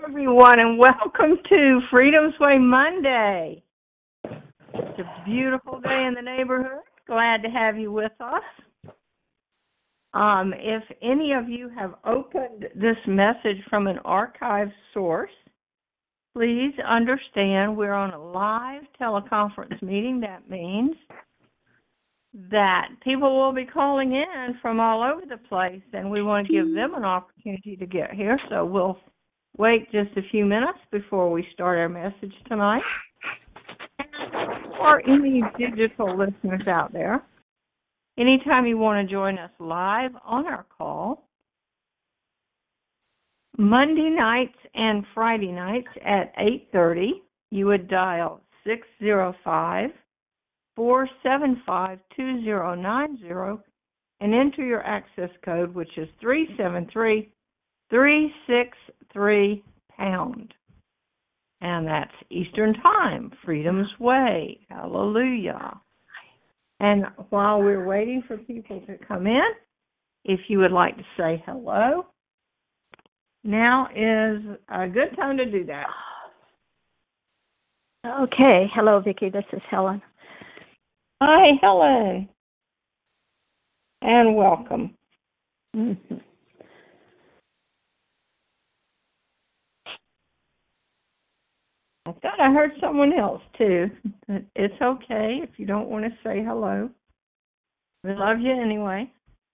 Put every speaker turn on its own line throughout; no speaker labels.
everyone, and welcome to Freedom's Way Monday. It's a beautiful day in the neighborhood. Glad to have you with us. If any of you have opened this message from an archived source, please understand we're on a live teleconference meeting. That means that people will be calling in from all over the place, and we want to give them an opportunity to get here, so we'll wait just a few minutes before we start our message tonight. And for any digital listeners out there, anytime you want to join us live on our call, Monday nights and Friday nights at 8:30, you would dial 605-475-2090 and enter your access code, which is 373-363#. And that's Eastern Time, Freedom's Way. Hallelujah. And while we're waiting for people to come in, if you would like to say hello, now is a good time to do that.
Okay. Hello, Vicki. This is Helen.
Hi, Helen. And welcome.
Mm-hmm.
I thought I heard someone else, too. It's okay if you don't want to say hello. We love you anyway.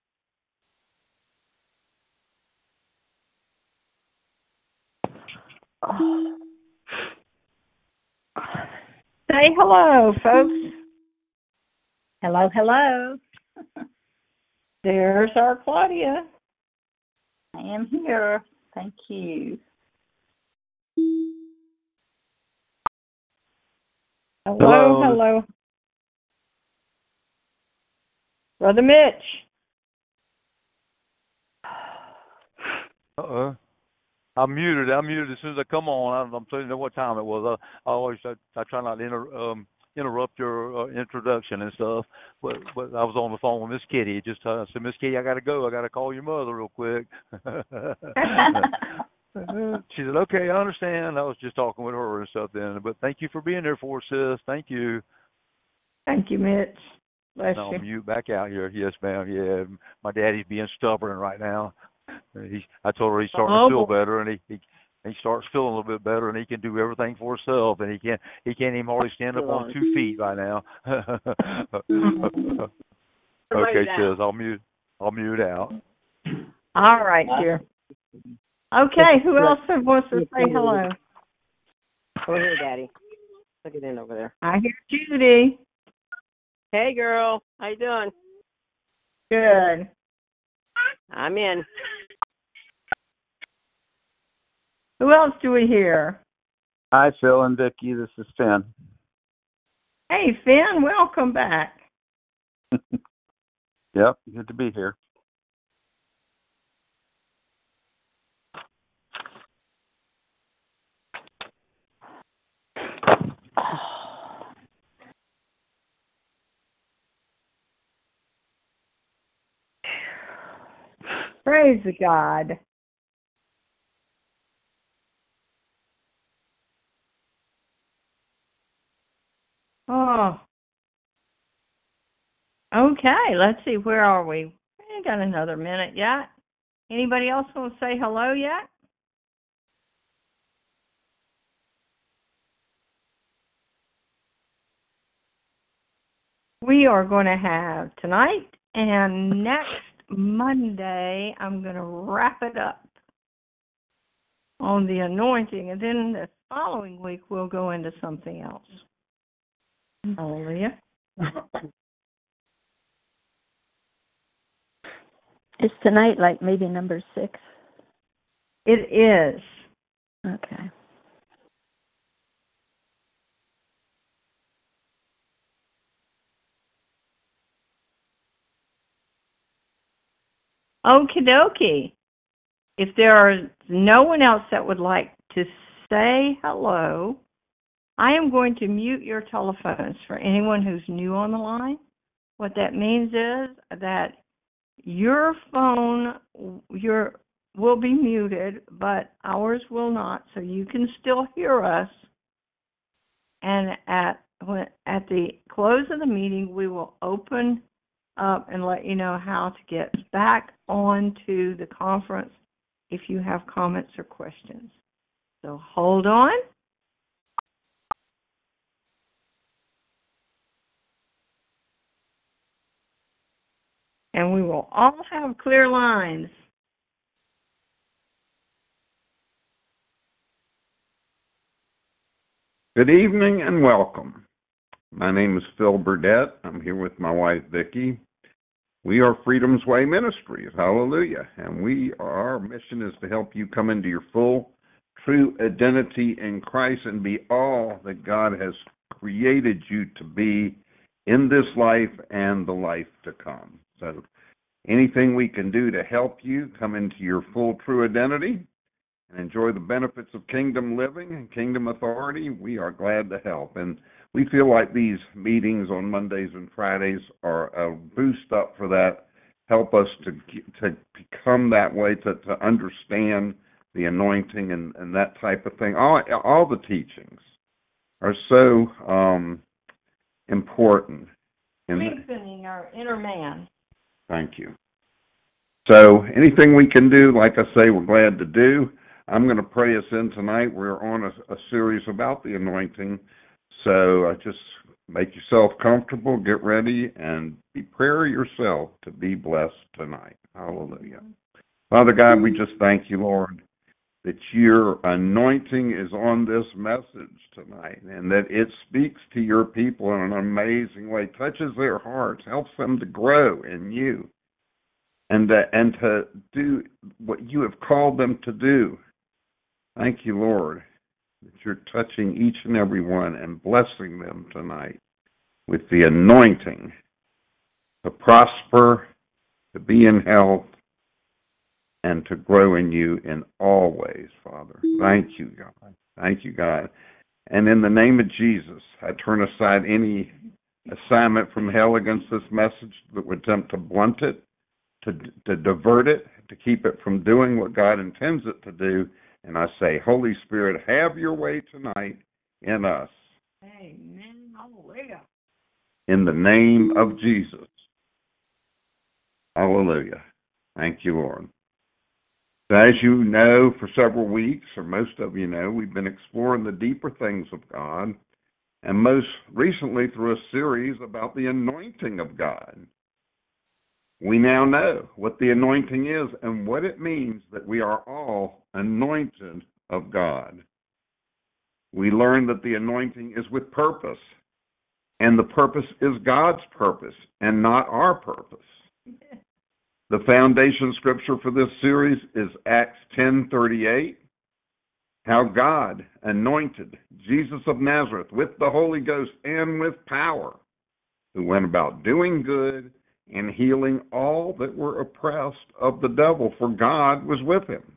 Say hello, folks.
Hello, hello.
There's our Claudia.
I am here. Thank you.
Hello. Brother Mitch.
I'm muted as soon as I come on. I'm telling you what time it was. I try not to interrupt your introduction and stuff. But I was on the phone with Miss Kitty. Just I said, Miss Kitty, I got to go. I got to call your mother real quick. She said, okay, I understand. I was just talking with her and stuff then. But thank you for being there for us, sis. Thank you.
Thank you, Mitch. Bless
no,
you.
Mute back out here. Yes, ma'am. Yeah, my daddy's being stubborn right now. I told her he's starting to feel better, and he starts feeling a little bit better, and he can do everything for himself, and he can't even hardly stand up on 2 feet right now. Okay, sis, I'll mute out.
All right, dear. Okay, who else wants to say hello?
Over here, Daddy. Look it in over there.
I hear Judy.
Hey, girl. How you doing?
Good.
I'm in.
Who else do we hear?
Hi, Phil and Vicki. This is Finn.
Hey, Finn. Welcome back.
Yep, good to be here.
Praise God. Oh. Okay, let's see. Where are we? We ain't got another minute yet. Anybody else want to say hello yet? We are going to have tonight and next Monday, I'm going to wrap it up on the anointing, and then the following week we'll go into something else. Hallelujah.
Is tonight like maybe number 6?
It is.
Okay.
Okie dokie. If there is no one else that would like to say hello, I am going to mute your telephones for anyone who's new on the line. What that means is that your phone, will be muted, but ours will not, so you can still hear us. And at the close of the meeting, we will open up and let you know how to get back onto the conference if you have comments or questions. So hold on. And we will all have clear lines.
Good evening and welcome. My name is Phil Burdett. I'm here with my wife, Vicki. We are Freedom's Way Ministries. Hallelujah. And our mission is to help you come into your full, true identity in Christ and be all that God has created you to be in this life and the life to come. So anything we can do to help you come into your full, true identity and enjoy the benefits of kingdom living and kingdom authority, we are glad to help. And we feel like these meetings on Mondays and Fridays are a boost up for that, help us to become that way, to understand the anointing and that type of thing. All the teachings are so important.
Strengthening our inner man.
Thank you. So anything we can do, like I say, we're glad to do. I'm going to pray us in tonight. We're on a series about the anointing. So just make yourself comfortable, get ready, and prepare yourself to be blessed tonight. Hallelujah. Father God, we just thank you, Lord, that your anointing is on this message tonight and that it speaks to your people in an amazing way, touches their hearts, helps them to grow in you and to do what you have called them to do. Thank you, Lord, that you're touching each and every one and blessing them tonight with the anointing to prosper, to be in health, and to grow in you in all ways, Father. Thank you, God. Thank you, God. And in the name of Jesus, I turn aside any assignment from hell against this message that would attempt to blunt it, to divert it, to keep it from doing what God intends it to do. And I say, Holy Spirit, have your way tonight in us.
Amen. Hallelujah.
In the name of Jesus. Hallelujah. Thank you, Lord. So as you know, for several weeks, or most of you know, we've been exploring the deeper things of God, and most recently through a series about the anointing of God. We now know what the anointing is and what it means that we are all anointed of God. We learned that the anointing is with purpose, and the purpose is God's purpose and not our purpose. The foundation scripture for this series is Acts 10:38, how God anointed Jesus of Nazareth with the Holy Ghost and with power, who went about doing good and healing all that were oppressed of the devil, for God was with him.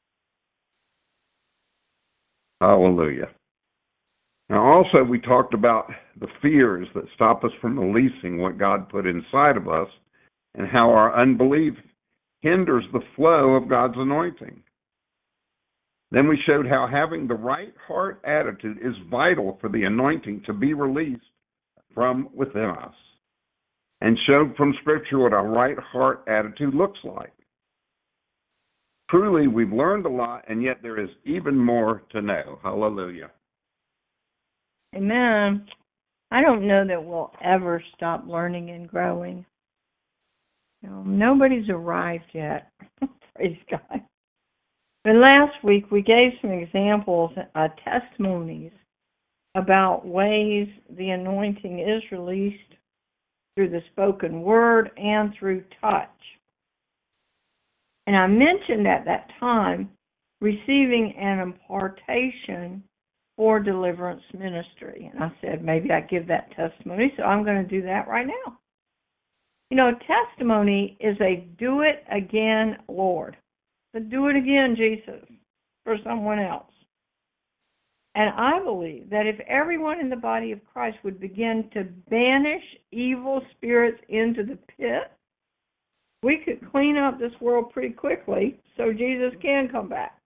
Hallelujah. Now also we talked about the fears that stop us from releasing what God put inside of us and how our unbelief hinders the flow of God's anointing. Then we showed how having the right heart attitude is vital for the anointing to be released from within us, and showed from Scripture what a right heart attitude looks like. Truly, we've learned a lot, and yet there is even more to know. Hallelujah.
Amen. I don't know that we'll ever stop learning and growing. Nobody's arrived yet. Praise God. But last week we gave some examples, testimonies about ways the anointing is released through the spoken word and through touch. And I mentioned at that time receiving an impartation for deliverance ministry. And I said maybe I'd give that testimony, so I'm going to do that right now. You know, testimony is a do it again, Lord. So do it again, Jesus, for someone else. And I believe that if everyone in the body of Christ would begin to banish evil spirits into the pit we could clean up this world pretty quickly so Jesus can come back.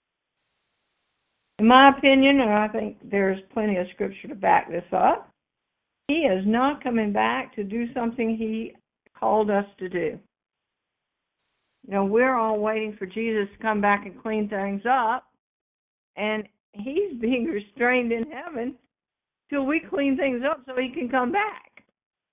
In my opinion, and I think there's plenty of scripture to back this up, he is not coming back to do something he called us to do. You know, we're all waiting for Jesus to come back and clean things up, and he's being restrained in heaven till we clean things up so he can come back.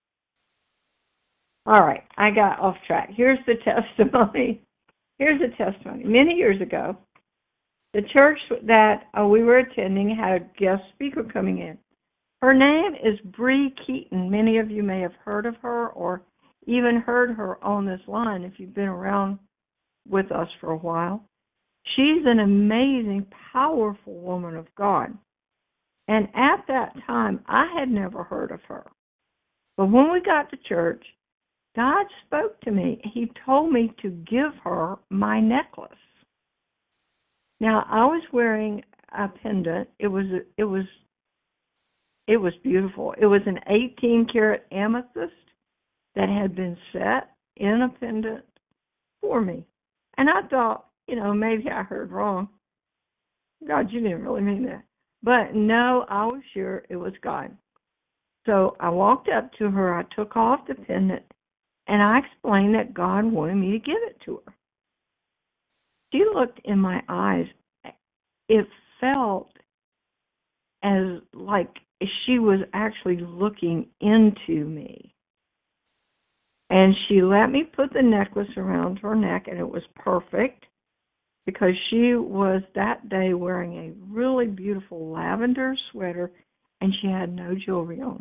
All right, I got off track. Here's the testimony. Many years ago, the church that we were attending had a guest speaker coming in. Her name is Bree Keaton. Many of you may have heard of her or even heard her on this line if you've been around with us for a while. She's an amazing, powerful woman of God. And at that time, I had never heard of her. But when we got to church, God spoke to me. He told me to give her my necklace. Now, I was wearing a pendant. It was beautiful. It was an 18-karat amethyst that had been set in a pendant for me. And I thought, maybe I heard wrong. God, you didn't really mean that. But no, I was sure it was God. So I walked up to her, I took off the pendant, and I explained that God wanted me to give it to her. She looked in my eyes. It felt as like she was actually looking into me. And she let me put the necklace around her neck, and it was perfect because she was that day wearing a really beautiful lavender sweater, and she had no jewelry on.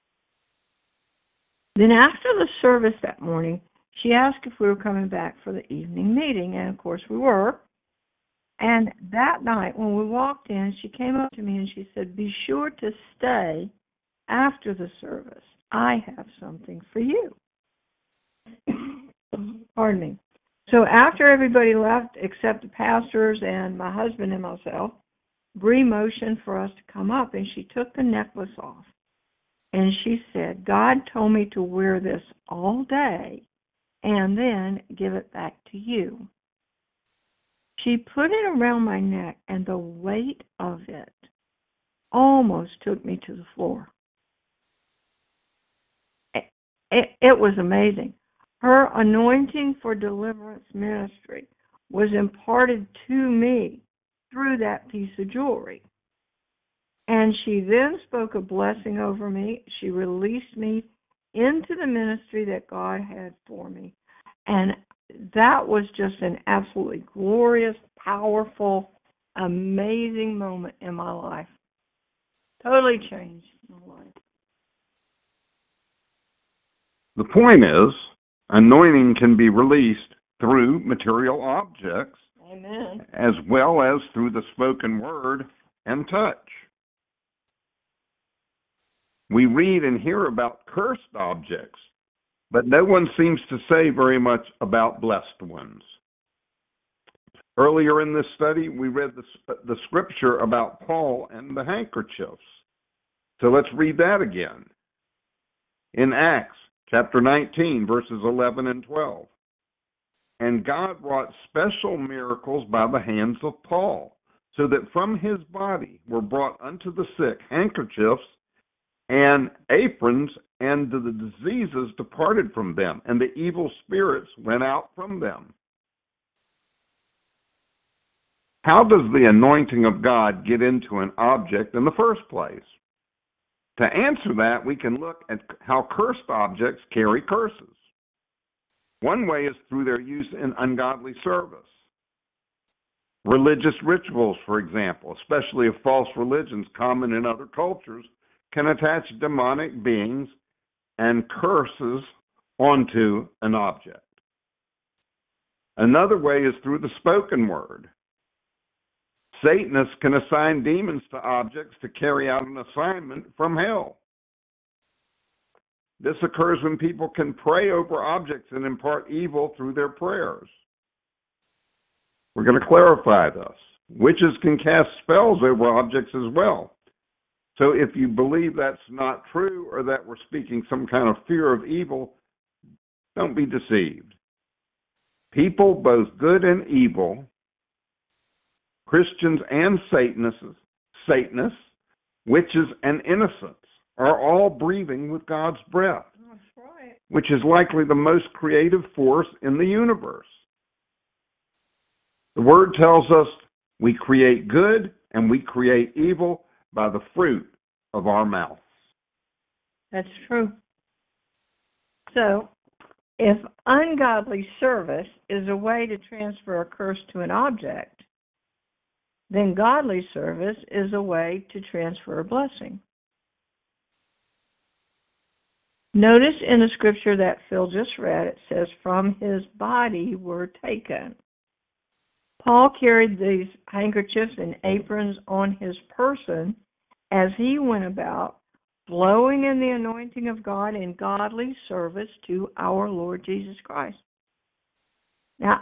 Then after the service that morning, she asked if we were coming back for the evening meeting, and of course we were. And that night when we walked in, she came up to me and she said, "Be sure to stay after the service. I have something for you." Pardon me. So after everybody left except the pastors and my husband and myself, Bree motioned for us to come up, and she took the necklace off. And she said, "God told me to wear this all day and then give it back to you." She put it around my neck, and the weight of it almost took me to the floor. It was amazing. Her anointing for deliverance ministry was imparted to me through that piece of jewelry. And she then spoke a blessing over me. She released me into the ministry that God had for me. And that was just an absolutely glorious, powerful, amazing moment in my life. Totally changed my life.
The point is, anointing can be released through material objects.
Amen.
As well as through the spoken word and touch. We read and hear about cursed objects, but no one seems to say very much about blessed ones. Earlier in this study, we read the scripture about Paul and the handkerchiefs. So let's read that again. In Acts chapter 19, verses 11 and 12. And God wrought special miracles by the hands of Paul, so that from his body were brought unto the sick handkerchiefs and aprons, and the diseases departed from them, and the evil spirits went out from them. How does the anointing of God get into an object in the first place? To answer that, we can look at how cursed objects carry curses. One way is through their use in ungodly service. Religious rituals, for example, especially of false religions common in other cultures, can attach demonic beings and curses onto an object. Another way is through the spoken word. Satanists can assign demons to objects to carry out an assignment from hell. This occurs when people can pray over objects and impart evil through their prayers. We're going to clarify this. Witches can cast spells over objects as well. So if you believe that's not true or that we're speaking some kind of fear of evil, don't be deceived. people, both good and evil, Christians and Satanists, witches and innocents, are all breathing with God's breath,
That's right.
which is likely the most creative force in the universe. The Word tells us we create good and we create evil by the fruit of our mouths.
That's true. So, if ungodly service is a way to transfer a curse to an object, then godly service is a way to transfer a blessing. Notice in the scripture that Phil just read, it says, from his body were taken. Paul carried these handkerchiefs and aprons on his person as he went about flowing in the anointing of God in godly service to our Lord Jesus Christ. Now,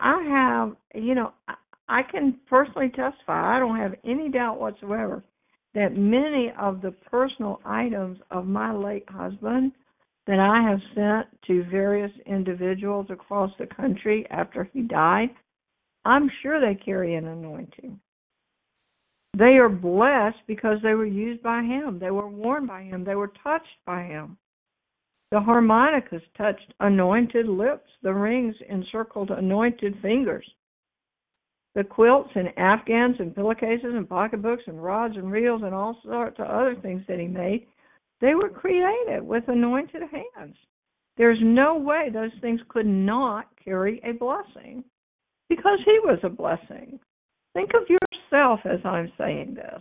I can personally testify, I don't have any doubt whatsoever that many of the personal items of my late husband that I have sent to various individuals across the country after he died, I'm sure they carry an anointing. They are blessed because they were used by him. They were worn by him. They were touched by him. The harmonicas touched anointed lips. The rings encircled anointed fingers. The quilts and afghans and pillowcases and pocketbooks and rods and reels and all sorts of other things that he made, they were created with anointed hands. There's no way those things could not carry a blessing because he was a blessing. Think of yourself as I'm saying this.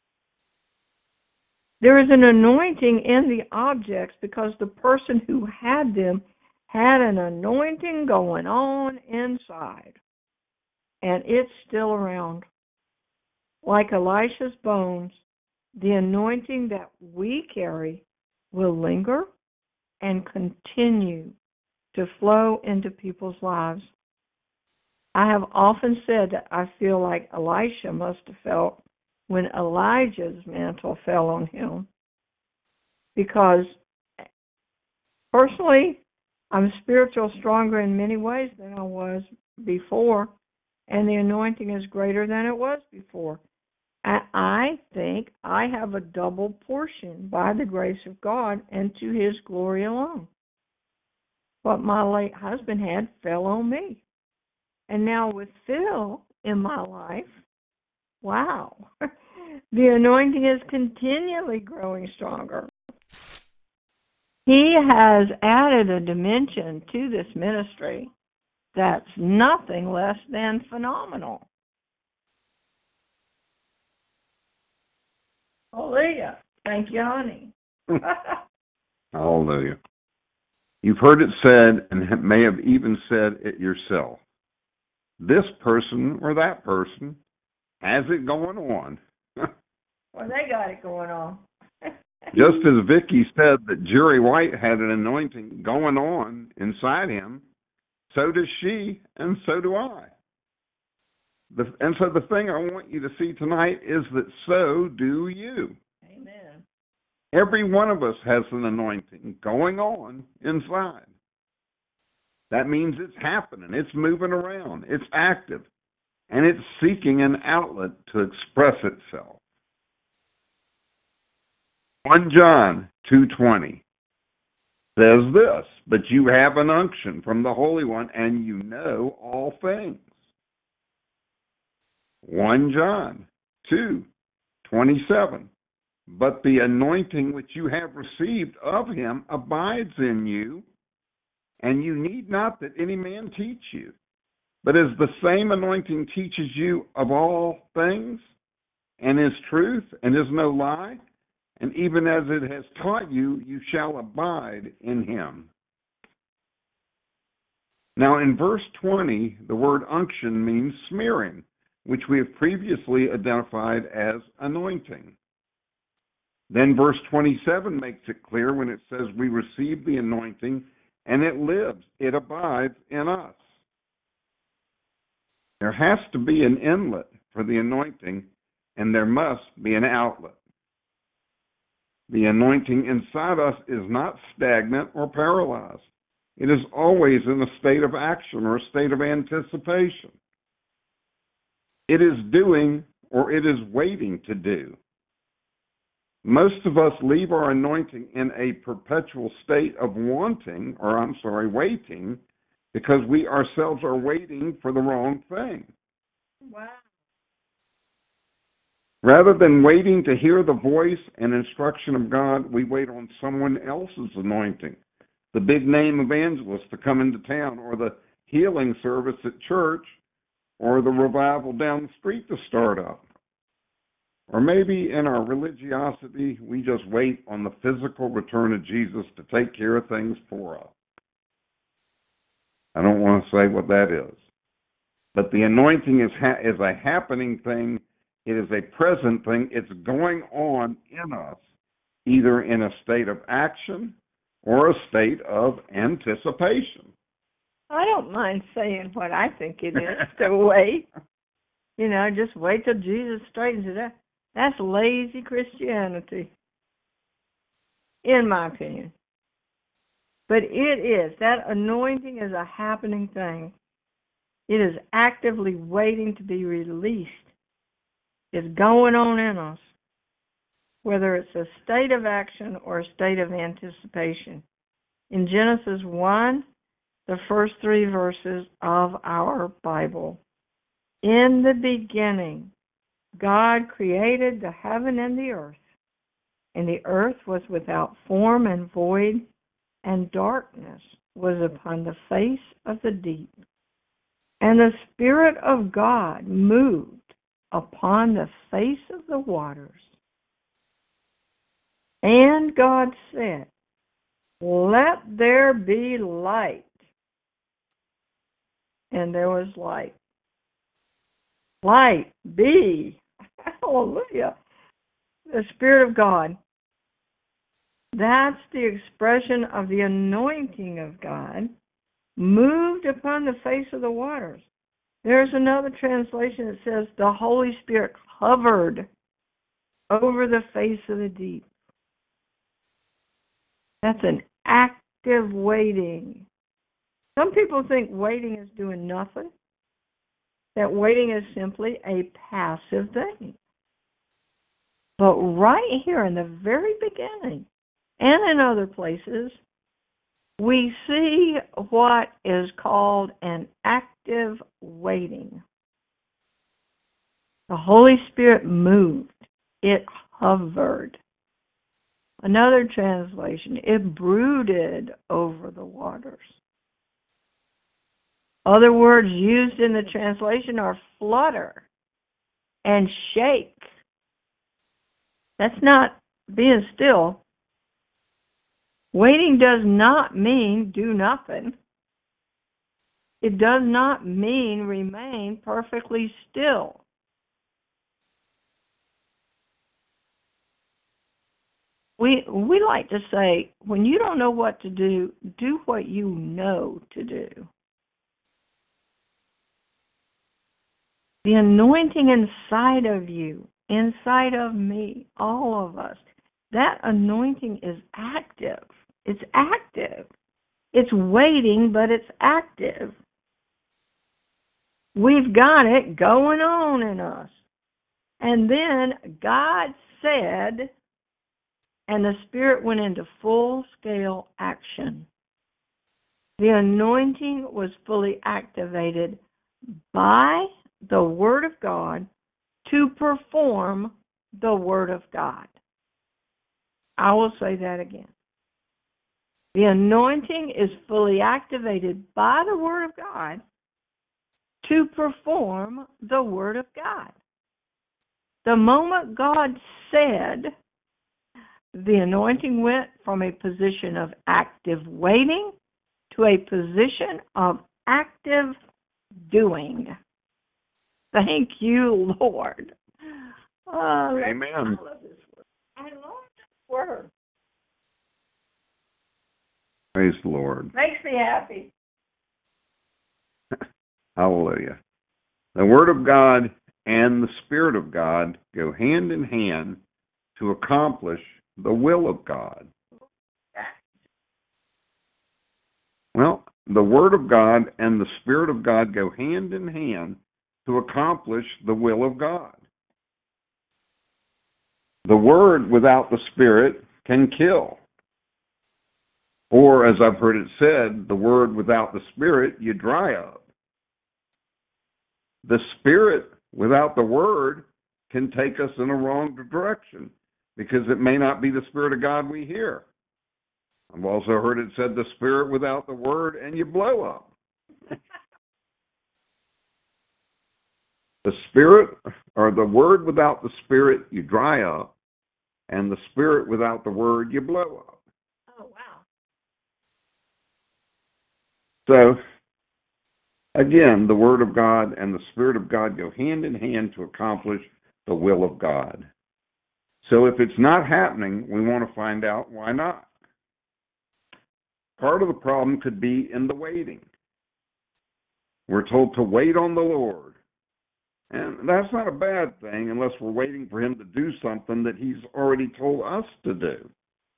There is an anointing in the objects because the person who had them had an anointing going on inside. And it's still around. Like Elisha's bones, the anointing that we carry will linger and continue to flow into people's lives. I have often said that I feel like Elisha must have felt when Elijah's mantle fell on him. Because personally, I'm spiritual stronger in many ways than I was before, and the anointing is greater than it was before. I think I have a double portion by the grace of God and to his glory alone. What my late husband had fell on me. And now with Phil in my life, wow, the anointing is continually growing stronger. He has added a dimension to this ministry that's nothing less than phenomenal. Hallelujah. Thank you, honey.
Hallelujah. You've heard it said, and may have even said it yourself. This person or that person has it going on.
Well, they got it going on.
Just as Vicki said that Jerry White had an anointing going on inside him, so does she, and so do I. And so the thing I want you to see tonight is that so do you.
Amen.
Every one of us has an anointing going on inside. That means it's happening, it's moving around, it's active, and it's seeking an outlet to express itself. 1 John 2:20 says this, but you have an unction from the Holy One, and you know all things. 1 John 2:27, but the anointing which you have received of him abides in you, and you need not that any man teach you. But as the same anointing teaches you of all things, and is truth, and is no lie, and even as it has taught you, you shall abide in him. Now in verse 20, the word unction means smearing, which we have previously identified as anointing. Then verse 27 makes it clear when it says we receive the anointing and it lives, it abides in us. There has to be an inlet for the anointing, and there must be an outlet. The anointing inside us is not stagnant or paralyzed. It is always in a state of action or a state of anticipation. It is doing or it is waiting to do. Most of us leave our anointing in a perpetual state of waiting, because we ourselves are waiting for the wrong thing.
Wow.
Rather than waiting to hear the voice and instruction of God, we wait on someone else's anointing, the big name evangelist to come into town, or the healing service at church, or the revival down the street to start up. Or maybe in our religiosity, we just wait on the physical return of Jesus to take care of things for us. I don't want to say what that is. But the anointing is a happening thing. It is a present thing. It's going on in us, either in a state of action or a state of anticipation.
I don't mind saying what I think it is to wait. Just wait till Jesus straightens it out. That's lazy Christianity, in my opinion. But it is. That anointing is a happening thing. It is actively waiting to be released. It's going on in us, whether it's a state of action or a state of anticipation. In Genesis 1, the first 3 verses of our Bible, in the beginning, God created the heaven and the earth was without form and void, and darkness was upon the face of the deep. And the Spirit of God moved upon the face of the waters. And God said, "Let there be light." And there was light. Light, be. Hallelujah. The Spirit of God. That's the expression of the anointing of God moved upon the face of the waters. There's another translation that says the Holy Spirit hovered over the face of the deep. That's an active waiting. Some people think waiting is doing nothing, that waiting is simply a passive thing. But right here in the very beginning, and in other places, we see what is called an active waiting. The Holy Spirit moved. It hovered. Another translation, it brooded over the waters. Other words used in the translation are flutter and shake. That's not being still. Waiting does not mean do nothing. It does not mean remain perfectly still. We like to say, when you don't know what to do what you know to do. The anointing inside of you, inside of me, all of us, that anointing is active. It's active. It's waiting, but it's active. We've got it going on in us. And then God said, and the Spirit went into full-scale action. The anointing was fully activated by the Word of God to perform the Word of God. I will say that again. The anointing is fully activated by the Word of God to perform the Word of God. The moment God said, the anointing went from a position of active waiting to a position of active doing. Thank you, Lord.
Amen.
I love this word. I love this word.
Praise the Lord.
Makes me happy.
Hallelujah. The Word of God and the Spirit of God go hand in hand to accomplish the will of God. Well, the Word of God and the Spirit of God go hand in hand to accomplish the will of God. The Word without the Spirit can kill. Or, as I've heard it said, the Word without the Spirit, you dry up. The Spirit without the Word can take us in a wrong direction because it may not be the Spirit of God we hear. I've also heard it said the Spirit without the Word and you blow up. The Spirit, or the Word without the Spirit, you dry up, and the Spirit without the Word, you blow up.
Oh, wow.
So, again, the Word of God and the Spirit of God go hand in hand to accomplish the will of God. So if it's not happening, we want to find out why not. Part of the problem could be in the waiting. We're told to wait on the Lord. And that's not a bad thing unless we're waiting for Him to do something that He's already told us to do.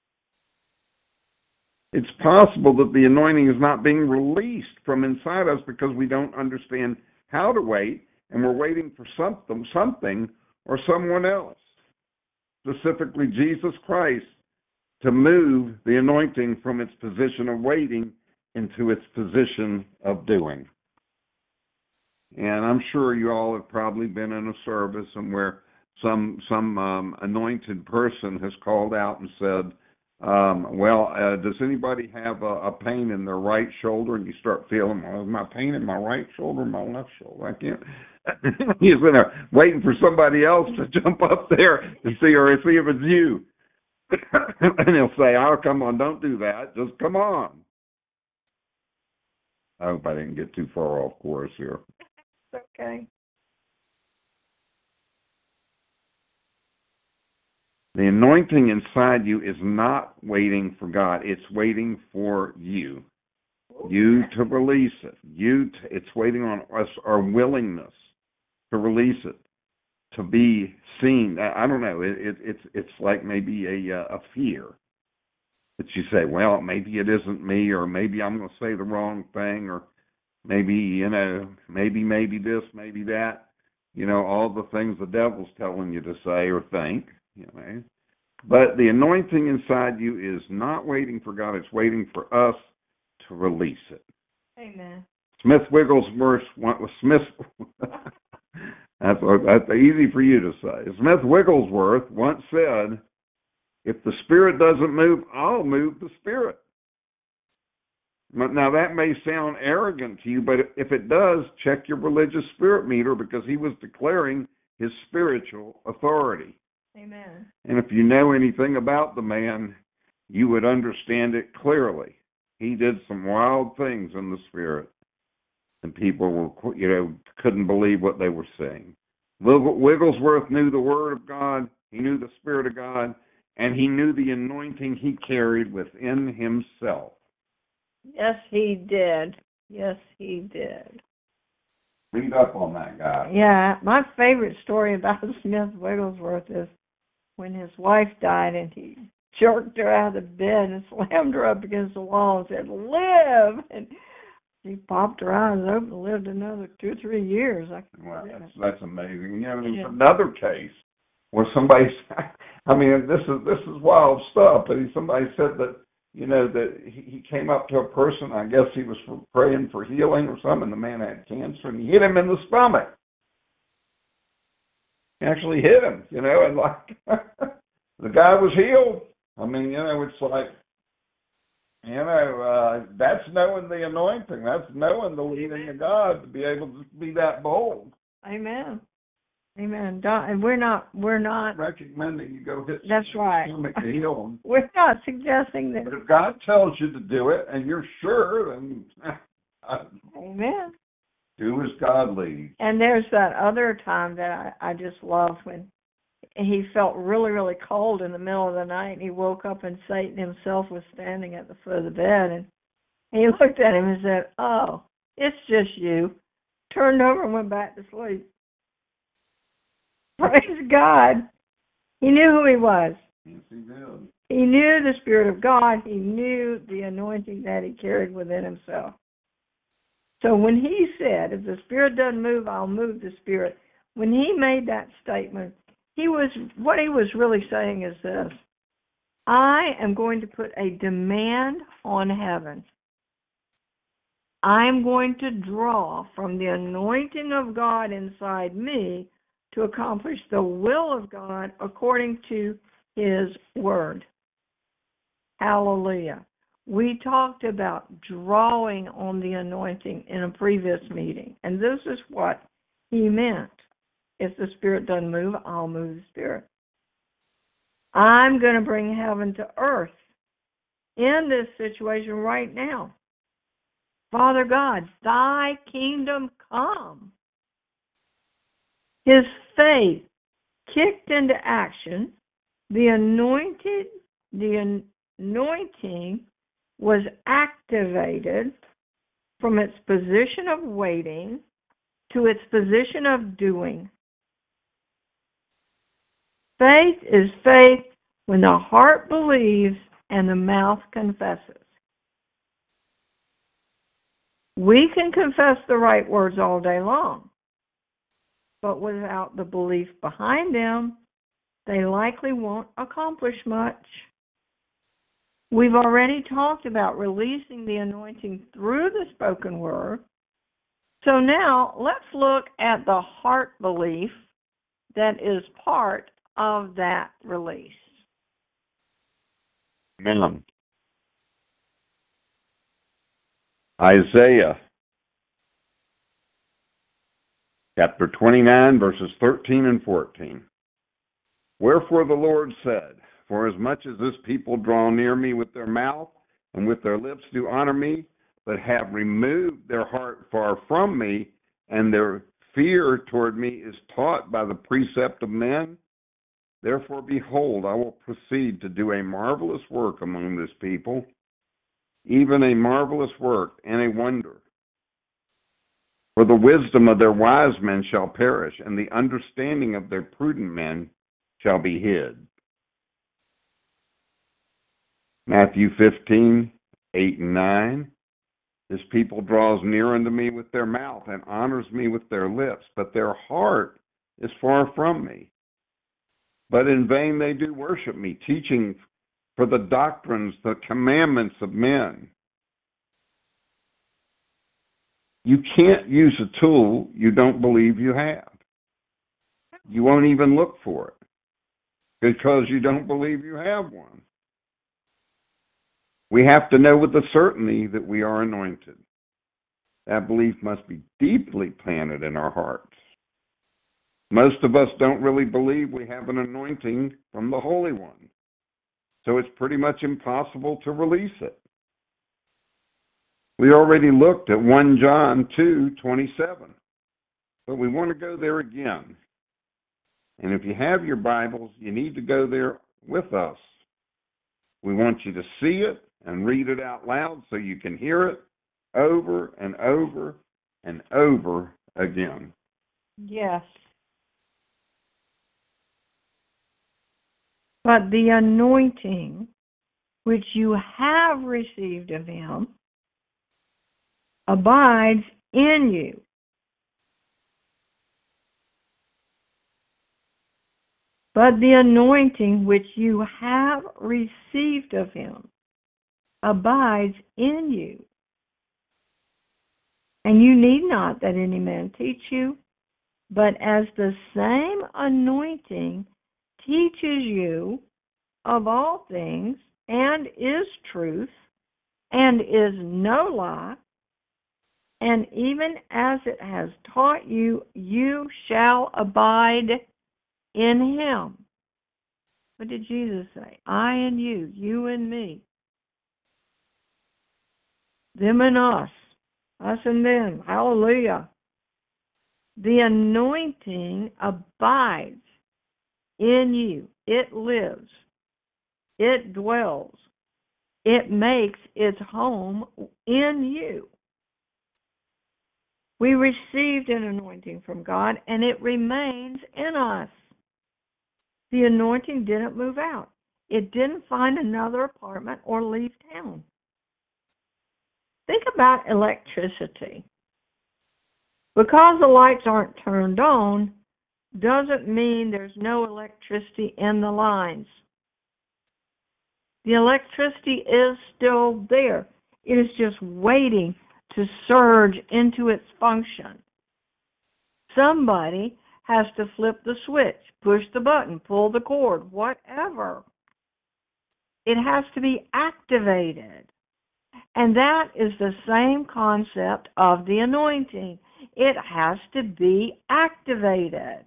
It's possible that the anointing is not being released from inside us because we don't understand how to wait, and we're waiting for something or someone else, specifically Jesus Christ, to move the anointing from its position of waiting into its position of doing. And I'm sure you all have probably been in a service and where some anointed person has called out and said, does anybody have a pain in their right shoulder? And you start feeling, well, is my pain in my right shoulder or my left shoulder? I can't. He's in there waiting for somebody else to jump up there to see if it's you. And he'll say, oh, come on, don't do that. Just come on. I hope I didn't get too far off course here.
Okay.
The anointing inside you is not waiting for God. It's waiting for you. You to release it. It's waiting on us, our willingness to release it, to be seen. I don't know. It's like maybe a fear that you say, well, maybe it isn't me, or maybe I'm going to say the wrong thing, or maybe, maybe this, maybe that. All the things the devil's telling you to say or think. But the anointing inside you is not waiting for God. It's waiting for us to release it.
Amen.
Smith Wigglesworth, that's easy for you to say. Smith Wigglesworth once said, if the Spirit doesn't move, I'll move the Spirit. Now that may sound arrogant to you, but if it does, check your religious spirit meter, because he was declaring his spiritual authority.
Amen.
And if you know anything about the man, you would understand it clearly. He did some wild things in the Spirit, and people were, couldn't believe what they were seeing. Wigglesworth knew the Word of God, he knew the Spirit of God, and he knew the anointing he carried within himself.
Yes, he did. Yes, he did.
Read up on that guy.
Yeah, my favorite story about Smith Wigglesworth is when his wife died and he jerked her out of the bed and slammed her up against the wall and said, "Live!" And she popped her eyes open and lived another 2 or 3 years.
Well, that's amazing. There's another case where somebody, this is wild stuff, but somebody said that, that he came up to a person, I guess he was praying for healing or something, the man had cancer, and he hit him in the stomach. He actually hit him, and the guy was healed. It's like, that's knowing the anointing. That's knowing the leading of God to be able to be that bold.
Amen. Amen. And we're not
recommending you go hit.
That's right.
Stomach to heal them.
We're not suggesting that.
But if God tells you to do it and you're sure, then
Amen.
Do as God leads.
And there's that other time that I just love when he felt really, really cold in the middle of the night, and he woke up and Satan himself was standing at the foot of the bed, and he looked at him and said, "Oh, it's just you." Turned over and went back to sleep. Praise God. He knew who he was.
Yes, he did.
He knew the Spirit of God. He knew the anointing that he carried within himself. So when he said, if the Spirit doesn't move, I'll move the Spirit, when he made that statement, what he was really saying is this: I am going to put a demand on heaven. I'm going to draw from the anointing of God inside me to accomplish the will of God according to His Word. Hallelujah. We talked about drawing on the anointing in a previous meeting, and this is what he meant. If the Spirit doesn't move, I'll move the Spirit. I'm going to bring heaven to earth in this situation right now. Father God, thy kingdom come. His faith kicked into action. The anointing was activated from its position of waiting to its position of doing. Faith is faith when the heart believes and the mouth confesses. We can confess the right words all day long, but without the belief behind them, they likely won't accomplish much. We've already talked about releasing the anointing through the spoken word. So now let's look at the heart belief that is part of that release.
Amen. Isaiah chapter 29, verses 13 and 14. Wherefore the Lord said, for as much as this people draw near me with their mouth, and with their lips do honor me, but have removed their heart far from me, and their fear toward me is taught by the precept of men, therefore behold, I will proceed to do a marvelous work among this people, even a marvelous work and a wonder. For the wisdom of their wise men shall perish, and the understanding of their prudent men shall be hid. Matthew 15, 8 and 9. This people draws near unto me with their mouth, and honors me with their lips, but their heart is far from me. But in vain they do worship me, teaching for the doctrines, the commandments of men. You can't use a tool you don't believe you have. You won't even look for it because you don't believe you have one. We have to know with a certainty that we are anointed. That belief must be deeply planted in our hearts. Most of us don't really believe we have an anointing from the Holy One, so it's pretty much impossible to release it. We already looked at 1 John 2:27, but we want to go there again. And if you have your Bibles, you need to go there with us. We want you to see it and read it out loud so you can hear it over and over and over again.
Yes. But the anointing which you have received of him abides in you. But the anointing which you have received of him abides in you. And you need not that any man teach you, but as the same anointing teaches you of all things, and is truth, and is no lie, and even as it has taught you, you shall abide in him. What did Jesus say? I and you and me. Them and us and them. Hallelujah. The anointing abides in you. It lives. It dwells. It makes its home in you. We received an anointing from God, and it remains in us. The anointing didn't move out. it didn't find another apartment or leave town. Think about electricity. Because the lights aren't turned on doesn't mean there's no electricity in the lines. The electricity is still there. It is just waiting to surge into its function. Somebody has to flip the switch, push the button, pull the cord, whatever. It has to be activated. And that is the same concept of the anointing. It has to be activated.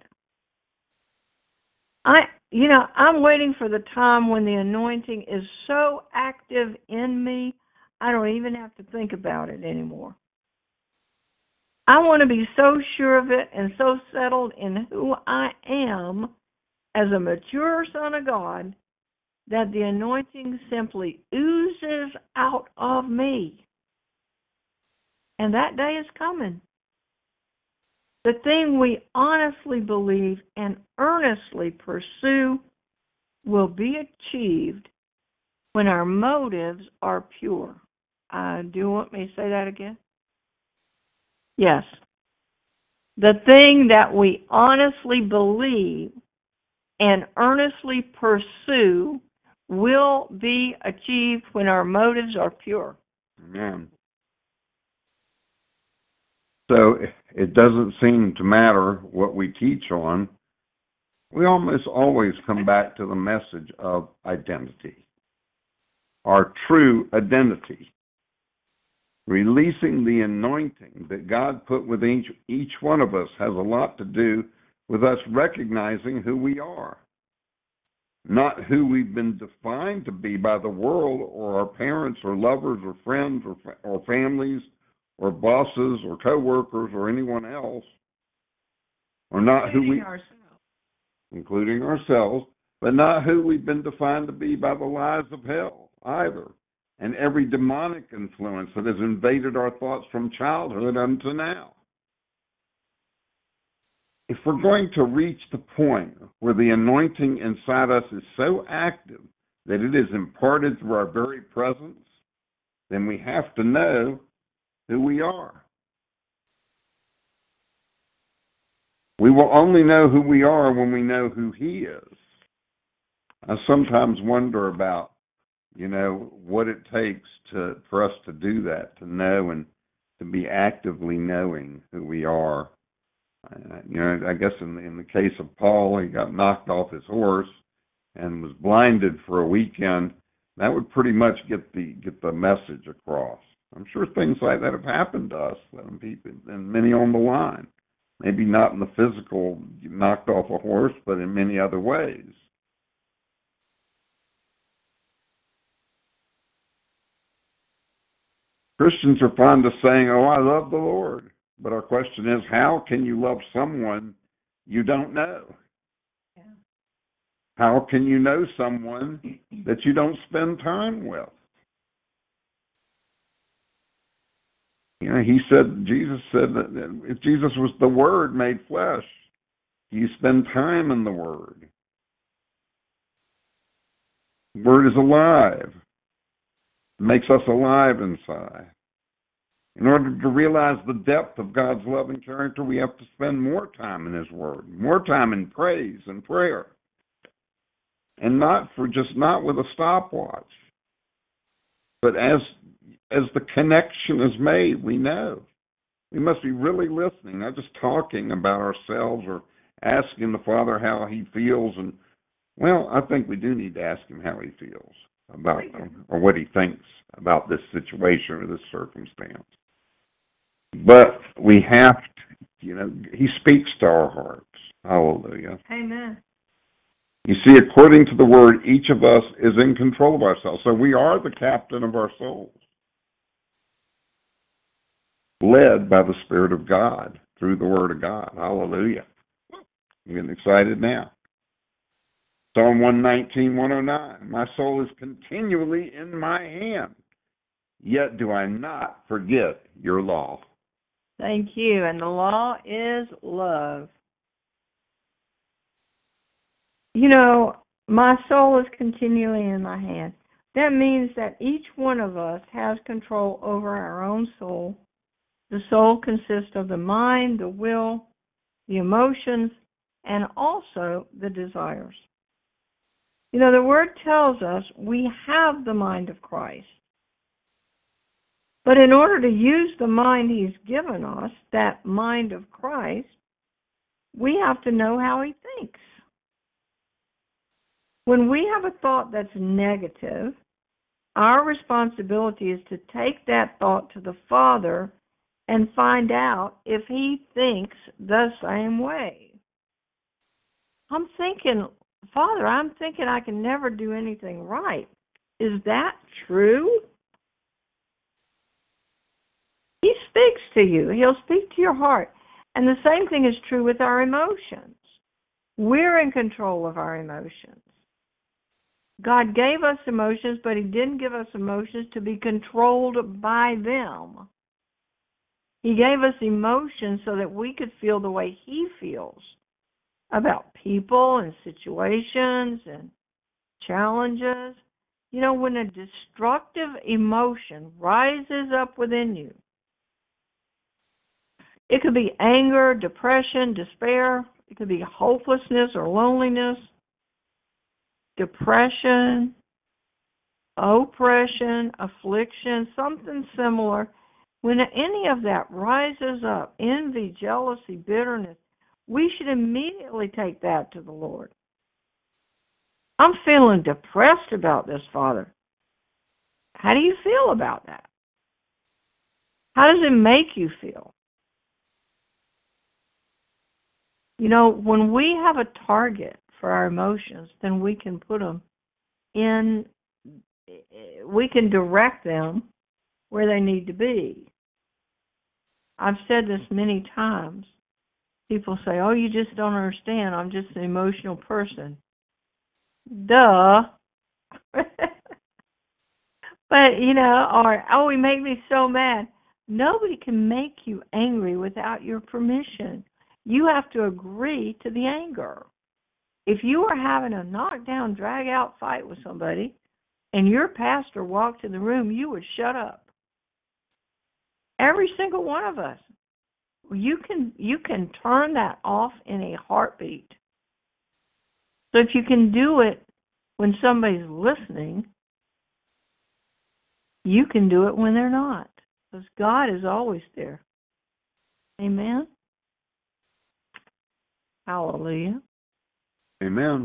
I'm waiting for the time when the anointing is so active in me, I don't even have to think about it anymore. I want to be so sure of it and so settled in who I am as a mature son of God that the anointing simply oozes out of me. And that day is coming. The thing we honestly believe and earnestly pursue will be achieved when our motives are pure. Do you want me to say that again? Yes. The thing that we honestly believe and earnestly pursue will be achieved when our motives are pure.
Amen. So it doesn't seem to matter what we teach on. We almost always come back to the message of identity, our true identity. Releasing the anointing that God put within each one of us has a lot to do with us recognizing who we are, not who we've been defined to be by the world or our parents or lovers or friends or families or bosses or coworkers or anyone else, or not including ourselves, but not who we've been defined to be by the lies of hell either, and every demonic influence that has invaded our thoughts from childhood unto now. If we're going to reach the point where the anointing inside us is so active that it is imparted through our very presence, then we have to know who we are. We will only know who we are when we know who He is. I sometimes wonder about, what it takes for us to do that, to know and to be actively knowing who we are. I guess in the case of Paul, he got knocked off his horse and was blinded for a weekend. That would pretty much get the message across. I'm sure things like that have happened to us and many on the line. Maybe not in the physical, knocked off a horse, but in many other ways. Christians are fond of saying, "Oh, I love the Lord." But our question is, how can you love someone you don't know?
Yeah.
How can you know someone that you don't spend time with? Jesus said that if Jesus was the Word made flesh, you spend time in the Word. The Word is alive. It makes us alive inside. In order to realize the depth of God's loving character, we have to spend more time in His Word, more time in praise and prayer, and not with a stopwatch, but as the connection is made, we know. We must be really listening, not just talking about ourselves or asking the Father how He feels. And I think we do need to ask Him how He feels about or what He thinks about this situation or this circumstance. But we have to, He speaks to our hearts. Hallelujah.
Amen.
You see, according to the Word, each of us is in control of ourselves. So we are the captain of our souls, led by the Spirit of God through the Word of God. Hallelujah. I'm getting excited now. Psalm 119, 109. My soul is continually in my hand, yet do I not forget your law.
Thank you. And the law is love. My soul is continually in my hand. That means that each one of us has control over our own soul. The soul consists of the mind, the will, the emotions, and also the desires. You know, the Word tells us we have the mind of Christ. But in order to use the mind He's given us, that mind of Christ, we have to know how He thinks. When we have a thought that's negative, our responsibility is to take that thought to the Father and find out if He thinks the same way. I'm thinking, Father, I'm thinking I can never do anything right. Is that true? He speaks to you. He'll speak to your heart. And the same thing is true with our emotions. We're in control of our emotions. God gave us emotions, but He didn't give us emotions to be controlled by them. He gave us emotions so that we could feel the way He feels about people and situations and challenges. You know, when a destructive emotion rises up within you, it could be anger, depression, despair. It could be hopelessness or loneliness, depression, oppression, affliction, something similar. When any of that rises up, envy, jealousy, bitterness, we should immediately take that to the Lord. I'm feeling depressed about this, Father. How do you feel about that? How does it make you feel? You know, when we have a target for our emotions, then we can put them in, we can direct them where they need to be. I've said this many times. People say, oh, you just don't understand. I'm just an emotional person. Duh. But, you know, or, oh, he made me so mad. Nobody can make you angry without your permission. You have to agree to the anger. If you are having a knockdown, drag-out fight with somebody and your pastor walked in the room, you would shut up. Every single one of us. You can turn that off in a heartbeat. So if you can do it when somebody's listening, you can do it when they're not. Because God is always there. Amen? Hallelujah.
Amen.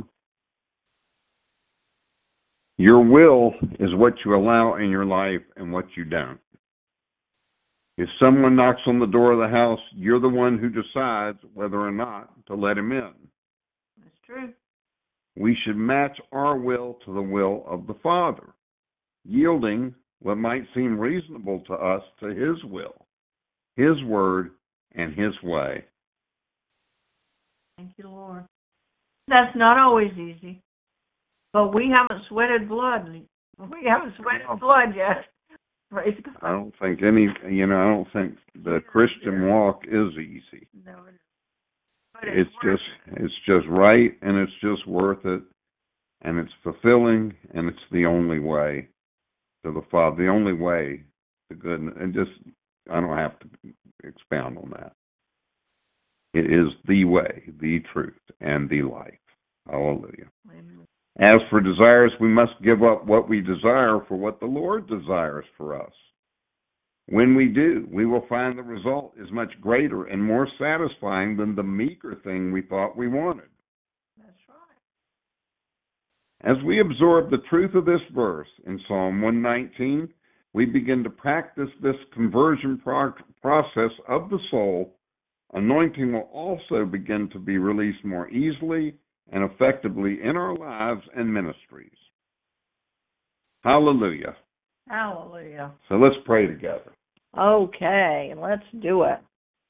Your will is what you allow in your life and what you don't. If someone knocks on the door of the house, you're the one who decides whether or not to let him in.
That's true.
We should match our will to the will of the Father, yielding what might seem reasonable to us to His will, His word, and His way.
Thank you, Lord. That's not always easy, but we haven't sweated blood. We haven't sweated blood yet. Praise God.
I don't think I don't think the Christian walk is easy.
No, but
It's just right, and it's just worth it, and it's fulfilling, and it's the only way to the Father, the only way to goodness. And just, I don't have to expound on that. It is the way, the truth, and the life. Hallelujah.
Amen.
As for desires, we must give up what we desire for what the Lord desires for us. When we do, we will find the result is much greater and more satisfying than the meager thing we thought we wanted.
That's right.
As we absorb the truth of this verse in Psalm 119, we begin to practice this conversion process of the soul. Anointing will also begin to be released more easily and effectively in our lives and ministries. Hallelujah.
Hallelujah.
So let's pray together.
Okay, let's do it.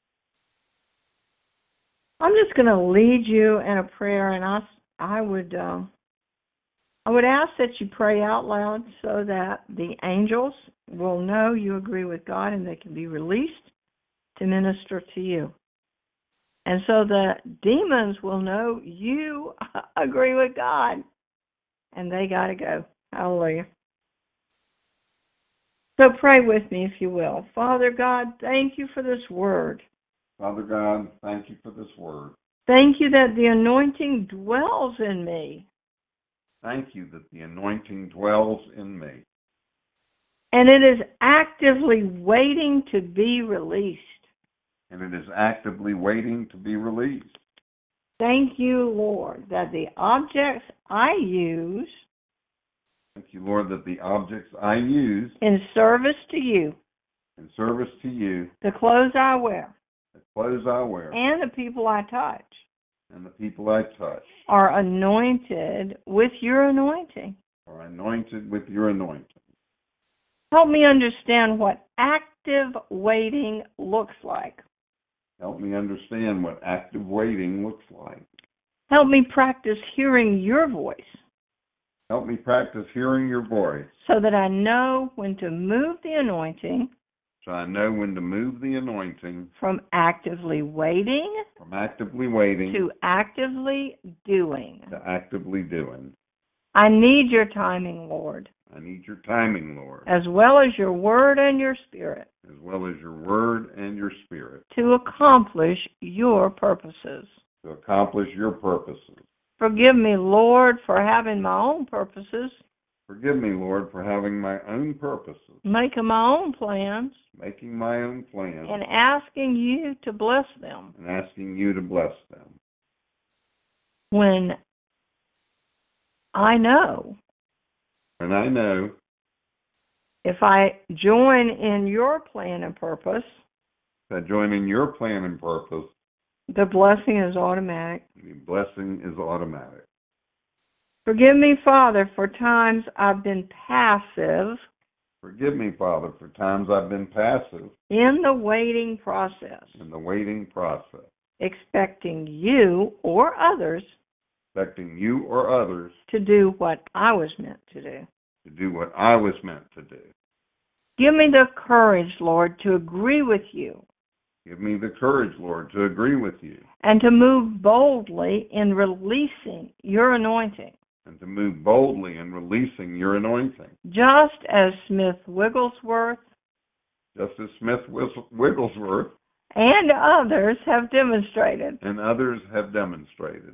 I'm just going to lead you in a prayer, and I would ask that you pray out loud so that the angels will know you agree with God and they can be released to minister to you. And so the demons will know you agree with God and they got to go. Hallelujah. So pray with me, if you will. Father God, thank you for this word.
Father God, thank you for this word.
Thank you that the anointing dwells in me.
Thank you that the anointing dwells in me.
And it is actively waiting to be released.
And it is actively waiting to be released.
Thank you, Lord, that the objects I use
Thank you, Lord, that the objects I use
in service to you,
in service to you,
the clothes I wear,
the clothes I wear,
and the people I touch
and the people I touch
are anointed with your anointing.
are anointed with your anointing.
Help me understand what active waiting looks like.
Help me understand what active waiting looks like.
Help me practice hearing your voice
Help me practice hearing your voice
so that I know when to move the anointing
so I know when to move the anointing
from actively waiting
from actively waiting
to actively doing.
to actively doing.
I need your timing, Lord,
I need your timing, Lord,
as well as your word and your spirit
as well as your word and your spirit
to accomplish your purposes.
to accomplish your purposes.
Forgive me, Lord, for having my own purposes,
Forgive me, Lord, for having my own purposes,
making my own plans,
making my own plans,
and asking you to bless them
and asking you to bless them.
when I know
And I know
if I join in your plan and purpose,
that joining your plan and purpose,
the blessing is automatic.
the blessing is automatic.
Forgive me, Father, for times I've been passive
Forgive me, Father, for times I've been passive
in the waiting process,
in the waiting process,
expecting you or others
expecting you or others
to do what I was meant to do.
to do what I was meant to do.
Give me the courage, Lord, to agree with you
Give me the courage, Lord, to agree with you
and to move boldly in releasing your anointing.
and to move boldly in releasing your anointing.
Just as Smith Wigglesworth
Just as Smith Wigglesworth
and others have demonstrated.
and others have demonstrated.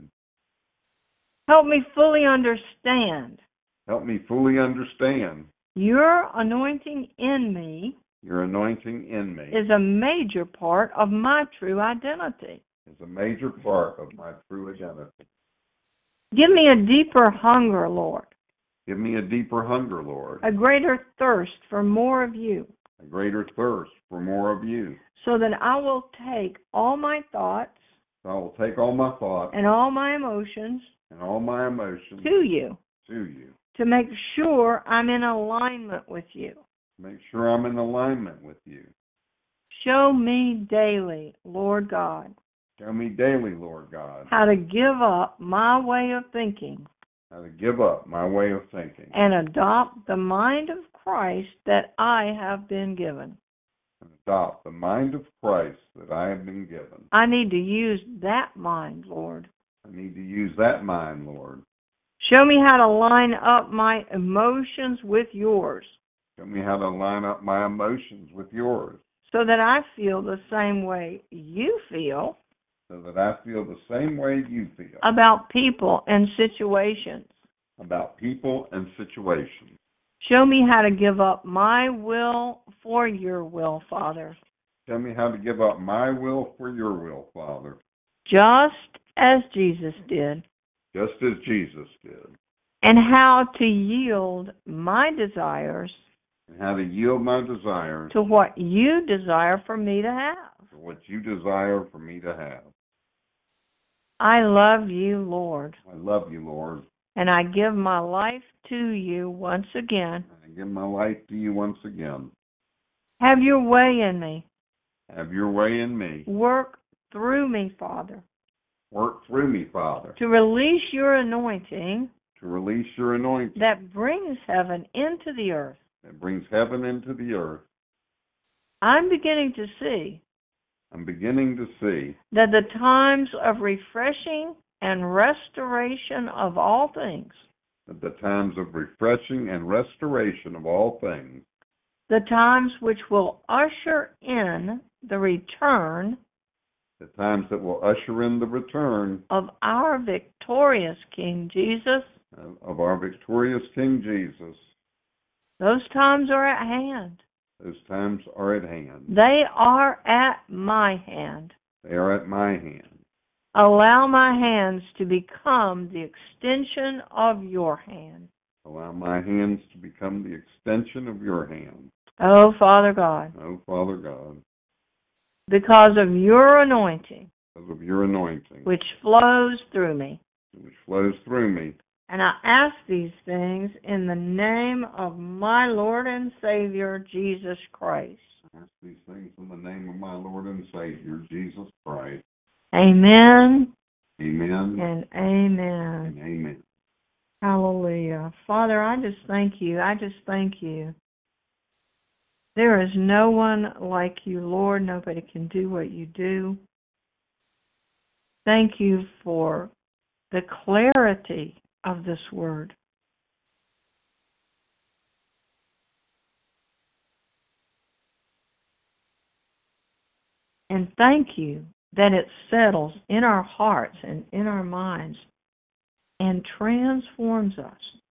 Help me fully understand
Help me fully understand
your anointing in me
your anointing in me
is a major part of my true identity.
is a major part of my true identity.
Give me a deeper hunger, Lord,
Give me a deeper hunger, Lord,
a greater thirst for more of you,
a greater thirst for more of you.
so that I will take all my thoughts
So I will take all my thoughts
and all my emotions
and all my emotions
to you
to you.
to make sure I'm in alignment with you.
Make sure I'm in alignment with you.
Show me daily, Lord God,
Show me daily, Lord God,
how to give up my way of thinking
how to give up my way of thinking
and adopt the mind of Christ that I have been given.
and adopt the mind of Christ that I have been given.
I need to use that mind, Lord.
I need to use that mind, Lord.
Show me how to line up my emotions with yours
Show me how to line up my emotions with yours
so that I feel the same way you feel
so that I feel the same way you feel
about people and situations.
about people and situations.
Show me how to give up my will for your will, Father,
Show me how to give up my will for your will, Father,
just as Jesus did,
just as Jesus did,
and how to yield my desires
and how to yield my desires
to what you desire for me to have.
to what you desire for me to have.
I love you, Lord,
I love you, Lord,
and I give my life to you once again.
and I give my life to you once again.
Have your way in me.
Have your way in me.
Work through me, Father,
Work through me, Father,
to release your anointing
to release your anointing
that brings heaven into the earth.
that brings heaven into the earth.
I'm beginning to see
I'm beginning to see
that the times of refreshing and restoration of all things
at the times of refreshing and restoration of all things,
the times which will usher in the return
the times that will usher in the return
of our victorious King Jesus.
of our victorious King Jesus.
Those times are at hand.
Those times are at hand.
They are at my hand.
They are at my hand.
Allow my hands to become the extension of your hand.
Allow my hands to become the extension of your hand.
Oh, Father God,
Oh, Father God,
because of your anointing,
because of your anointing,
which flows through me.
which flows through me.
And I ask these things in the name of my Lord and Savior, Jesus Christ.
I ask these things in the name of my Lord and Savior, Jesus Christ.
Amen
Amen
and
and
amen.
amen.
Hallelujah. Father, I just thank you. I just thank you. There is no one like you, Lord. Nobody can do what you do. Thank you for the clarity of this word. And thank you that it settles in our hearts and in our minds and transforms us.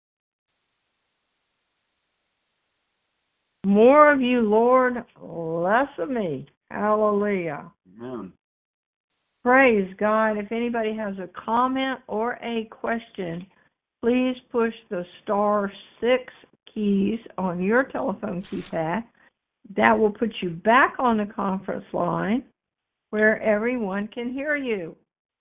More of you, Lord, less of me. Hallelujah.
Amen.
Praise God. If anybody has a comment or a question, please push the *6 keys on your telephone keypad. That will put you back on the conference line where everyone can hear you.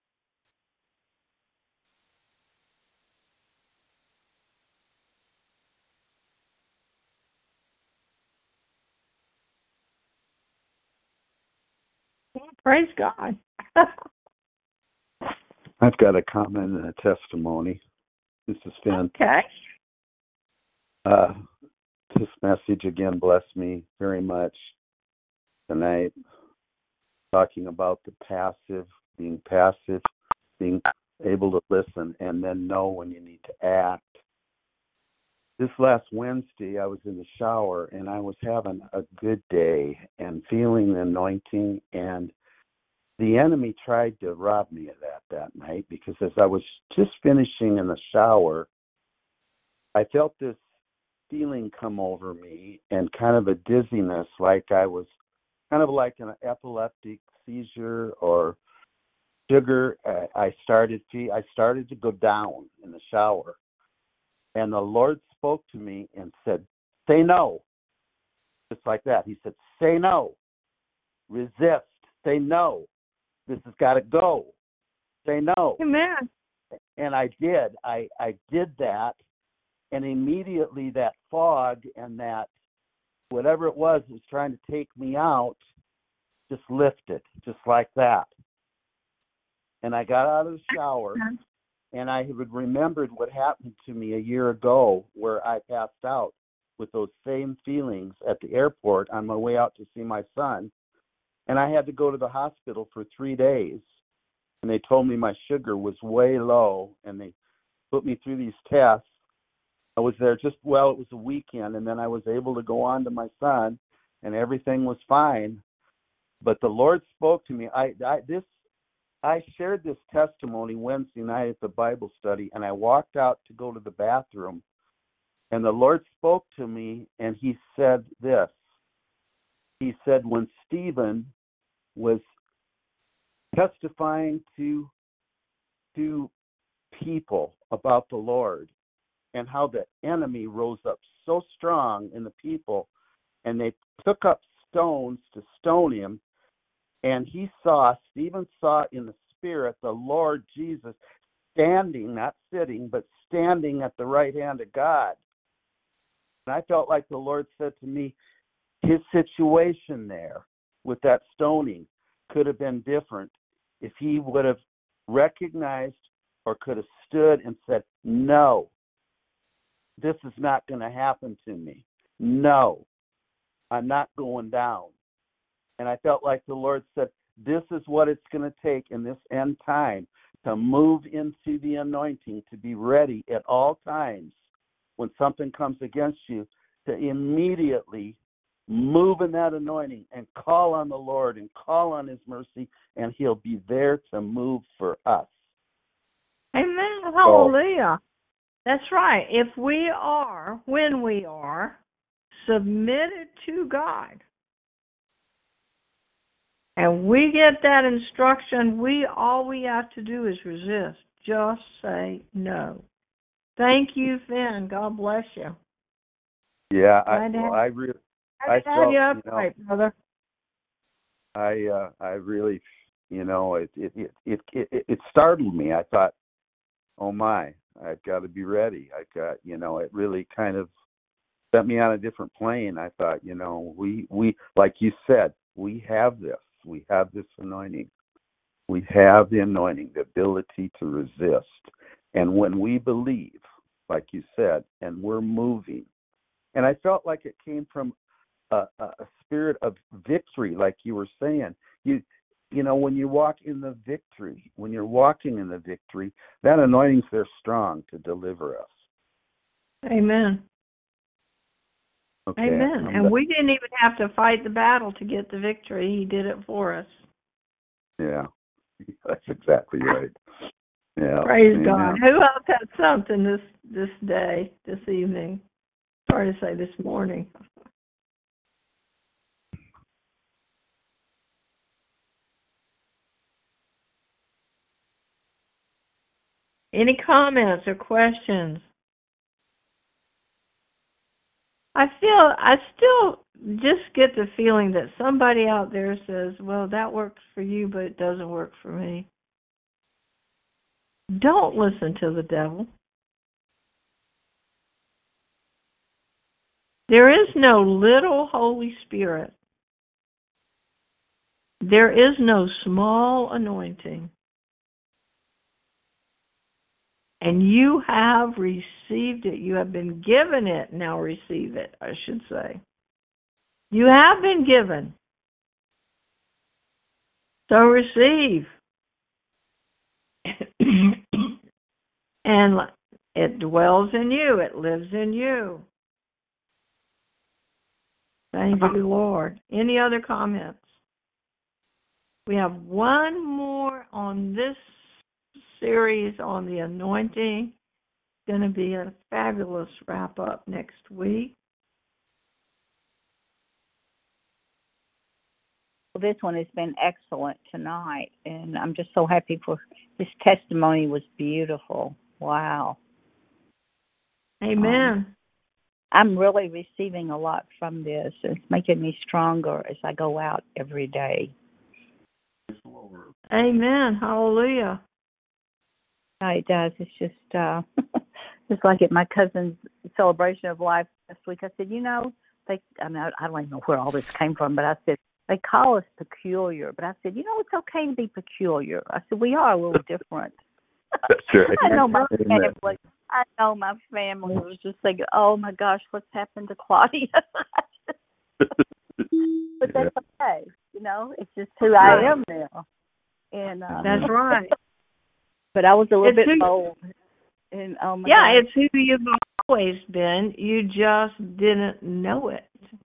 Praise God.
I've got a comment and a testimony. This is Finn.
Okay.
This message again blessed me very much tonight, talking about the passive, being able to listen and then know when you need to act. This last Wednesday, I was in the shower and I was having a good day and feeling the anointing, and the enemy tried to rob me of that night, because as I was just finishing in the shower, I felt this feeling come over me and kind of a dizziness, like I was kind of like an epileptic seizure or sugar. I started to go down in the shower, and the Lord spoke to me and said, "Say no." Just like that. He said, "Say no. Resist. Say no. This has got to go. Say no."
Amen.
And I did. I did that, and immediately that fog and that whatever it was trying to take me out just lifted, just like that. And I got out of the shower, and I had remembered what happened to me a year ago, where I passed out with those same feelings at the airport on my way out to see my son. And I had to go to the hospital for 3 days. And they told me my sugar was way low, and they put me through these tests. I was there it was a weekend, and then I was able to go on to my son, and everything was fine. But the Lord spoke to me. I shared this testimony Wednesday night at the Bible study, and I walked out to go to the bathroom, and the Lord spoke to me, and he said this. He said, when Stephen was testifying to people about the Lord and how the enemy rose up so strong in the people, and they took up stones to stone him, and Stephen saw in the Spirit the Lord Jesus standing, not sitting, but standing at the right hand of God. And I felt like the Lord said to me, his situation there with that stoning could have been different if he would have recognized or could have stood and said, "No, this is not going to happen to me. No, I'm not going down." And I felt like the Lord said, this is what it's going to take in this end time to move into the anointing, to be ready at all times when something comes against you, to immediately move in that anointing and call on the Lord and call on his mercy, and he'll be there to move for us.
Amen. Hallelujah. That's right. If we are, when we are, submitted to God, and we get that instruction, all we have to do is resist. Just say no. Thank you, Finn. God bless you.
Yeah,
I
felt,
you upright, brother.
I really, it startled me. I thought, oh my, I've got to be ready. I've got, it really kind of set me on a different plane. I thought, we like you said, we have this. We have this anointing. We have the anointing, the ability to resist. And when we believe, like you said, and we're moving, and I felt like it came from a spirit of victory, like you were saying. When you walk in the victory, when you're walking in the victory, that anointing's there strong to deliver us.
Amen.
Okay.
Amen. And we didn't even have to fight the battle to get the victory. He did it for us.
Yeah, that's exactly right. Yeah.
Praise
Amen.
God. Who else had something this day, this evening? Sorry to say this morning. Any comments or questions? I still just get the feeling that somebody out there says, well, that works for you, but it doesn't work for me. Don't listen to the devil. There is no little Holy Spirit. There is no small anointing. And you have received it. You have been given it. Now receive it, I should say. You have been given. So receive. And it dwells in you. It lives in you. Thank you, Lord. Any other comments? We have one more on this series on the anointing. It's going to be a fabulous wrap-up next week.
Well, this one has been excellent tonight, and I'm just so happy for this testimony. Was beautiful. Wow.
Amen.
I'm really receiving a lot from this. It's making me stronger as I go out every day.
Amen. Hallelujah.
Yeah, it does. It's just just like at my cousin's celebration of life last week. I said, I don't even know where all this came from, but I said, they call us peculiar. But I said, it's okay to be peculiar. I said, we are a little different.
That's right.
I know my family was just thinking, oh my gosh, what's happened to Claudia? But that's okay. It's just who I am now. And
that's right.
But I was a little bit bold. And oh my
yeah,
gosh.
it's who you've always been. You just didn't know it.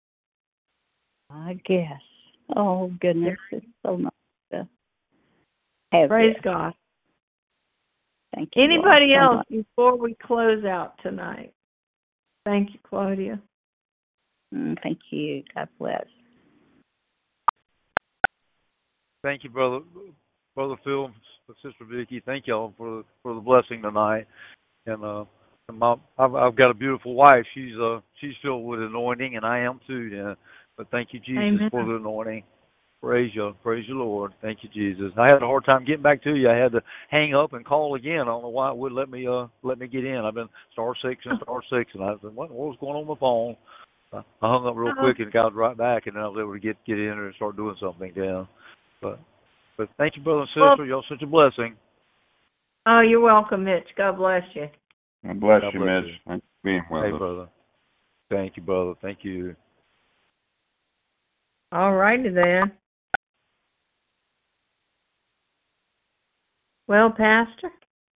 I guess. Oh goodness, it's so nice to have
Praise
this.
God.
Thank you.
Anybody
Lord,
else before we close out tonight? Thank you, Claudia.
Thank you. God bless.
Thank you, Brother Phil, Sister Vicki. Thank y'all for the blessing tonight. And I've got a beautiful wife. She's filled with anointing, and I am too. Yeah. But thank you, Jesus,
Amen.
for the anointing. Praise you, Lord. Thank you, Jesus. I had a hard time getting back to you. I had to hang up and call again. I don't know why it wouldn't let me get in. I've been *6 and *6, and I said, what was going on with my phone? I hung up real quick and got right back, and then I was able to get in there and start doing something down. But thank you, brother and sister. Y'all such a blessing.
Oh, you're welcome, Mitch. God bless you.
God bless
God
you,
bless
Mitch.
you.
Thanks for being with
Hey,
us.
brother. Thank you, brother. Thank you.
All righty then. Well, Pastor?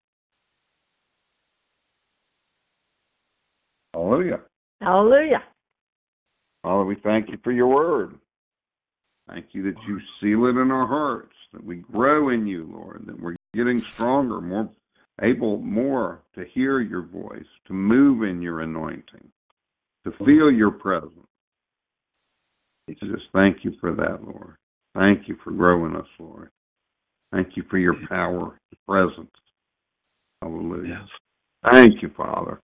Hallelujah.
Hallelujah.
Father, we thank you for your word. Thank you that you seal it in our hearts, that we grow in you, Lord, that we're getting stronger, more able to hear your voice, to move in your anointing, to feel your presence. We just thank you for that, Lord. Thank you for growing us, Lord. Thank you for your power, your presence. Hallelujah. Yes. Thank you, Father.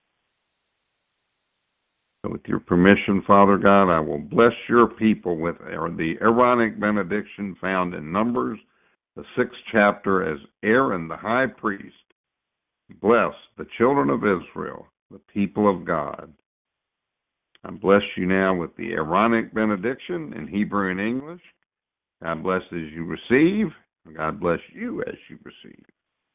So with your permission, Father God, I will bless your people with the Aaronic benediction found in Numbers, the 6th chapter, as Aaron, the high priest, blessed the children of Israel, the people of God. I bless you now with the Aaronic benediction in Hebrew and English. God bless as you receive. God bless you as you receive.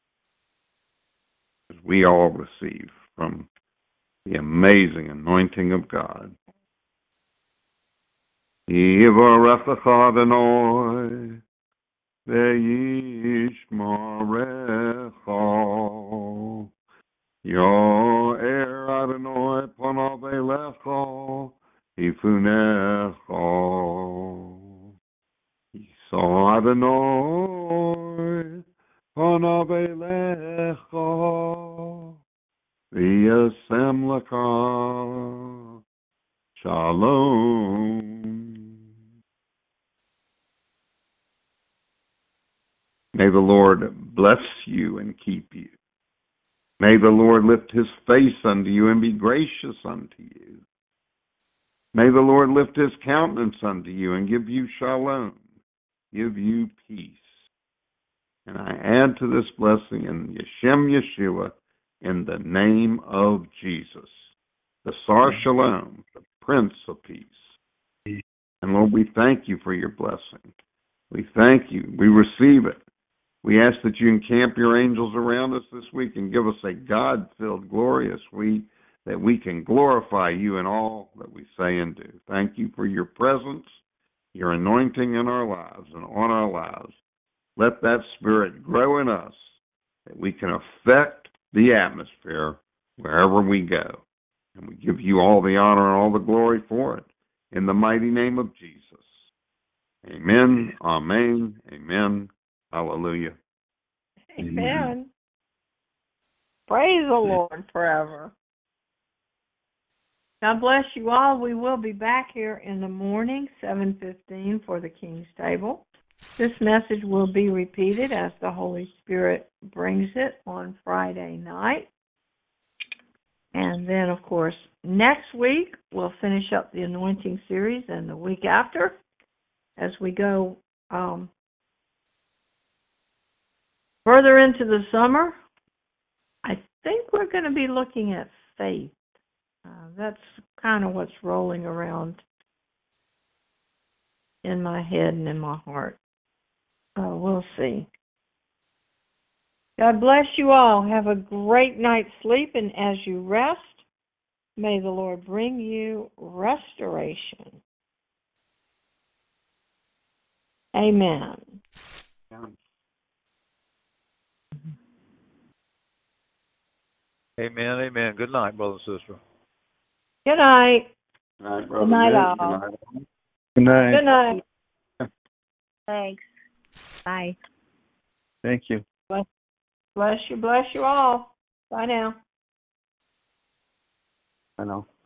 As we all receive from the amazing anointing of God. Yivarechecha Adonai, ve'yishmarecha. Yo'er Adonai panav elecha, yifunecha. Yisa Adonai panav elecha, v'yasem lecha. Shalom. May the Lord bless you and keep you. May the Lord lift his face unto you and be gracious unto you. May the Lord lift his countenance unto you and give you shalom, give you peace. And I add to this blessing in Yeshem Yeshua, in the name of Jesus, the Sar Shalom, the Prince of Peace. And Lord, we thank you for your blessing. We thank you. We receive it. We ask that you encamp your angels around us this week and give us a God-filled, glorious week, that we can glorify you in all that we say and do. Thank you for your presence, your anointing in our lives and on our lives. Let that spirit grow in us, that we can affect the atmosphere wherever we go. And we give you all the honor and all the glory for it. In the mighty name of Jesus. Amen, amen, amen, hallelujah.
Amen. Praise the Lord forever. God bless you all. We will be back here in the morning, 7:15, for the King's Table. This message will be repeated as the Holy Spirit brings it on Friday night. And then, of course, next week, we'll finish up the anointing series, and the week after, as we go further into the summer, I think we're going to be looking at faith. That's kind of what's rolling around in my head and in my heart. We'll see. God bless you all. Have a great night's sleep, and as you rest, may the Lord bring you restoration. Amen.
Amen, amen. Good night, brother and sister.
Good night.
Good night, all.
Good night.
Good night.
Thanks. Bye.
Thank you.
Bless you all. Bye now.
I know.